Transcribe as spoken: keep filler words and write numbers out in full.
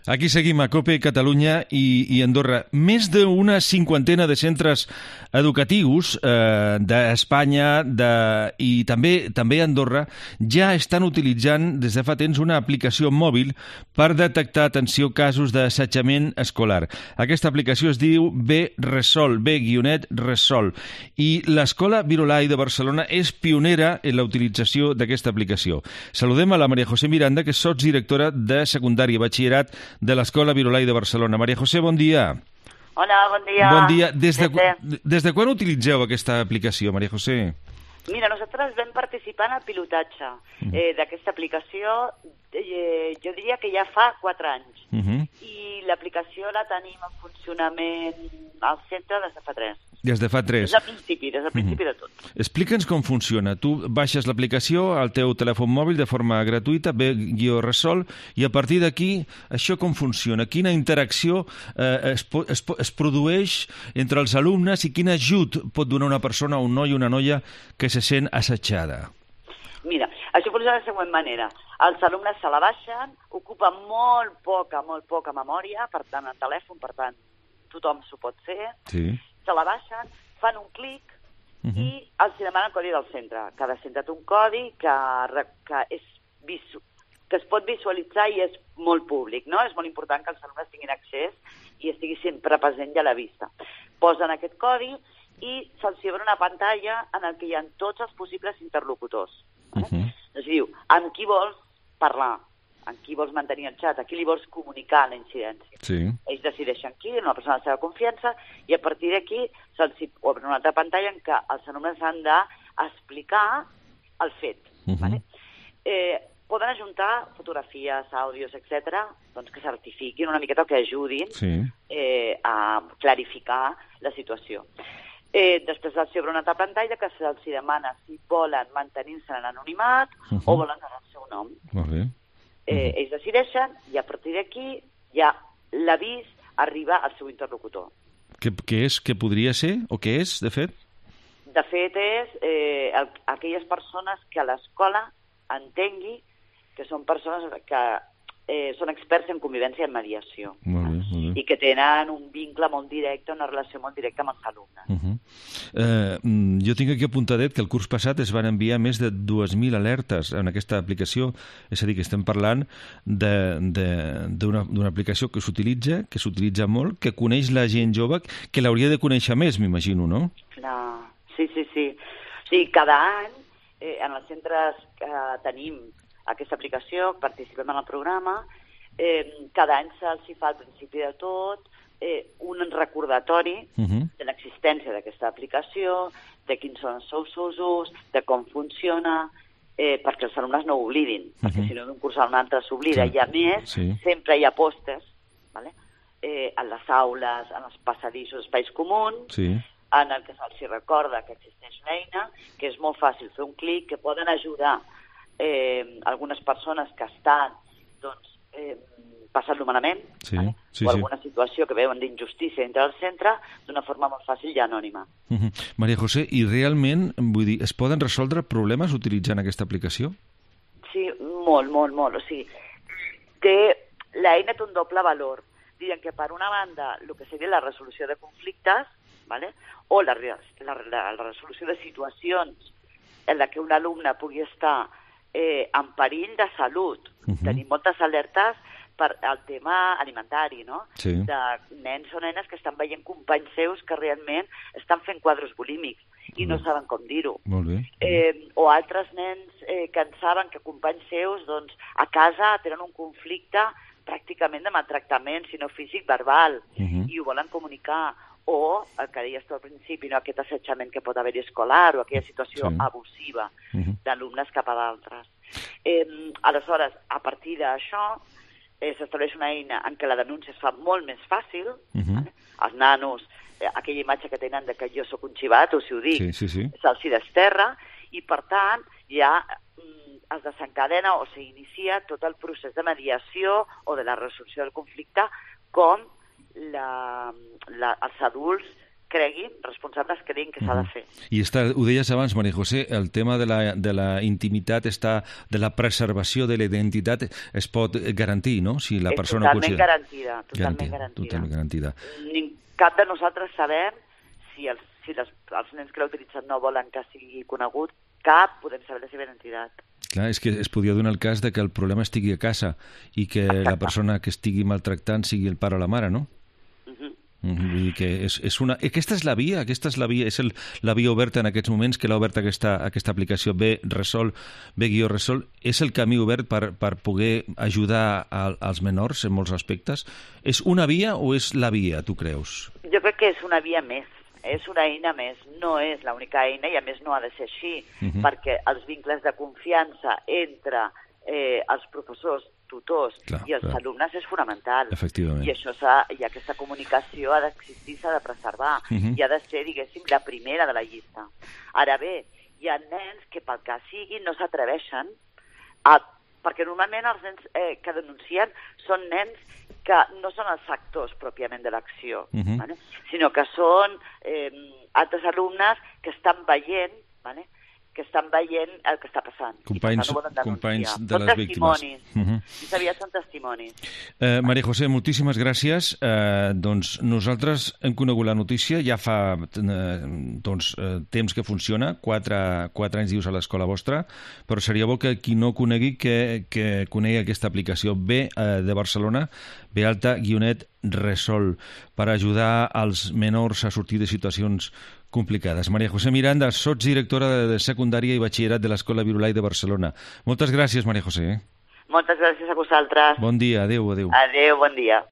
Aquí seguim a COPE Catalunya i, i Andorra. Més d'una cinquantena de centres educatius eh, d'Espanya de, i també també a Andorra ja estan utilitzant des de fa temps una aplicació mòbil per detectar, atenció, casos d'assetjament escolar. Aquesta aplicació es diu B-Resol, B-Resol, i l'Escola Virolai de Barcelona és pionera en la utilització d'aquesta aplicació. Saludem a la Maria José Miranda, que és sotsdirectora de secundària i batxillerat de l'Escola Virolai de Barcelona. Maria José, bon dia. Hola, bon dia. Bon dia. Des de, des de... des de quan utilitzeu aquesta aplicació, Maria José? Mira, nosaltres vam participar en el pilotatge mm. eh, d'aquesta aplicació, eh, jo diria que ja fa quatre anys. Mm -hmm. I l'aplicació la tenim en funcionament al centre des de fa tres. Des de fa tres. Des del principi, des del principi mm-hmm. de tot. Explica'ns com funciona. Tu baixes l'aplicació al teu telèfon mòbil de forma gratuïta, B-Resol, i a partir d'aquí, això com funciona? Quina interacció eh, es, es, es produeix entre els alumnes i quin ajut pot donar una persona, un noi o una noia que se sent assetjada? Mira, això funciona de la següent manera. Els alumnes se la baixen, ocupen molt poca, molt poca memòria, per tant, el telèfon, per tant, tothom s'ho pot fer. Sí. Se la baixen, fan un clic uh-huh. i els demanen el codi del centre. Cada centre té un codi que, que, és visu, que es pot visualitzar i és molt públic, no? És molt important que els alumnes tinguin accés i estigui sempre present i a la vista. Posen aquest codi i se'ls obre una pantalla en la que hi ha tots els possibles interlocutors. Eh? Uh-huh. Es diu, amb qui vols parlar? Amb qui vols mantenir el xat, a qui li vols comunicar la incidència. Sí. Ells decideixen qui, una persona de la seva confiança, i a partir d'aquí se'ls obre una altra pantalla en què els alumnes han d'explicar el fet. Uh-huh. Vale? Eh, poden ajuntar fotografies, àudios, etcètera, doncs que certifiquin una miqueta o que ajudin sí. eh, a clarificar la situació. Eh, després se'ls obre una altra pantalla que se'ls demana si volen mantenir-se en l'anonimat uh-huh. o volen donar el seu nom. Molt bé. Eh, ells decideixen i a partir d'aquí ja l'avís arriba al seu interlocutor. Què, què és? Què podria ser? O què és, de fet? De fet, és eh, el, aquelles persones que a l'escola entengui que són persones que eh, són experts en convivència i en mediació. Molt bé, molt bé. I que tenen un vincle molt directe, una relació molt directa amb els alumnes. Uh -huh. eh, jo tinc aquí apuntadet que el curs passat es van enviar més de dues mil alertes en aquesta aplicació, és a dir, que estem parlant d'una aplicació que s'utilitza, que s'utilitza molt, que coneix la gent jove, que l'hauria de conèixer més, m'imagino, no? Clar, sí, sí, sí. Sí, cada any, eh, en els centres que tenim aquesta aplicació, participem en el programa, eh, cada any se'ls fa al principi de tot eh, un recordatori uh-huh. de l'existència d'aquesta aplicació, de quins són els seus usos, de com funciona, eh, perquè els alumnes no ho oblidin, uh-huh. perquè si no d'un curs a un altre s'oblida, sí. I a més sí. sempre hi ha pòsters, ¿vale? eh, en les aules, en els passadissos, espais comuns, sí. en el que se'ls recorda que existeix una eina, que és molt fàcil fer un clic, que poden ajudar eh, algunes persones que estan doncs, eh, passant-lo malament, sí, vale? sí, o alguna sí. situació que veuen d'injustícia dintre del centre, d'una forma molt fàcil i anònima. Uh -huh. Maria José, i realment, vull dir, es poden resoldre problemes utilitzant aquesta aplicació? Sí, molt, molt, molt. O sigui, té, l'eina té un doble valor. Diríem que per una banda, el que seria la resolució de conflictes, vale? o la, la, la, la resolució de situacions en la que un alumne pugui estar eh, en perill de salut. Uh -huh. Tenim moltes alertes per al tema alimentari, no? Sí. De nens o nenes que estan veient companys seus que realment estan fent quadros bulímics i no saben com dir-ho. Molt bé. Eh, o altres nens eh, que en saben que companys seus doncs, a casa tenen un conflicte pràcticament de maltractament, si no físic, verbal, uh -huh. i ho volen comunicar. O, el que deies tu al principi, no? Aquest assetjament que pot haver-hi escolar o aquella situació sí. abusiva uh -huh. d'alumnes cap a d'altres. Eh, aleshores, a partir d'això, eh, s'estableix una eina en què la denúncia es fa molt més fàcil. Uh-huh. Vale? Els nanos, eh, aquella imatge que tenen de que jo sóc un xivato, si ho dic, sí, sí, sí. se'ls hi desterra, i per tant ja mm, es desencadena o s'inicia tot el procés de mediació o de la resolució del conflicte com la, la, els adults creguin, responsables creguin que s'ha de fer. I està, ho deies abans, Maria José, el tema de la, de la intimitat, està, de la preservació de la identitat es pot garantir, no? Si la és persona totalment considera... garantida, totalment garantida. Totalment garantida. Ni, cap de nosaltres sabem si, els, si les, els nens que l'ha utilitzat no volen que sigui conegut, cap podem saber la seva identitat. Clar, és que es podria donar el cas de que el problema estigui a casa i que Exacte. la persona que estigui maltractant sigui el pare o la mare, no? Vull dir que és, és una... Aquesta és la via, aquesta és la via, és el, la via oberta en aquests moments que l'ha oberta aquesta, aquesta aplicació B Resol, B-Resol, és el camí obert per, per poder ajudar a, als menors en molts aspectes. És una via o és la via, tu creus? Jo crec que és una via més, és una eina més, no és l'única eina i a més no ha de ser així, uh-huh. perquè els vincles de confiança entre eh, els professors, tutors clar, i els clar. alumnes és fonamental. Efectivament. I això i aquesta comunicació ha d'existir, s'ha de preservar uh-huh. i ha de ser, diguéssim, la primera de la llista. Ara bé, hi ha nens que pel que sigui no s'atreveixen a... perquè normalment els nens eh, que denuncien són nens que no són els actors pròpiament de l'acció, uh-huh. ¿vale? Sinó que són eh, altres alumnes que estan veient, ¿vale? que estan veient el que està passant. Companys, I per tant no companys de són les víctimes. Uh-huh. Més aviat són testimonis. Eh, Maria José, moltíssimes gràcies. Eh, doncs nosaltres hem conegut la notícia, ja fa eh, doncs, eh, temps que funciona, quatre, quatre anys dius a l'escola vostra, però seria bo que qui no conegui que, que conegui aquesta aplicació B eh, de Barcelona, B alta guionet Resol, per ajudar als menors a sortir de situacions complicades. Maria José Miranda, sotsdirectora de secundària i batxillerat de l'Escola Virolai de Barcelona. Moltes gràcies, Maria José. Moltes gràcies a vosaltres. Bon dia, adéu, adéu. Adéu, bon dia.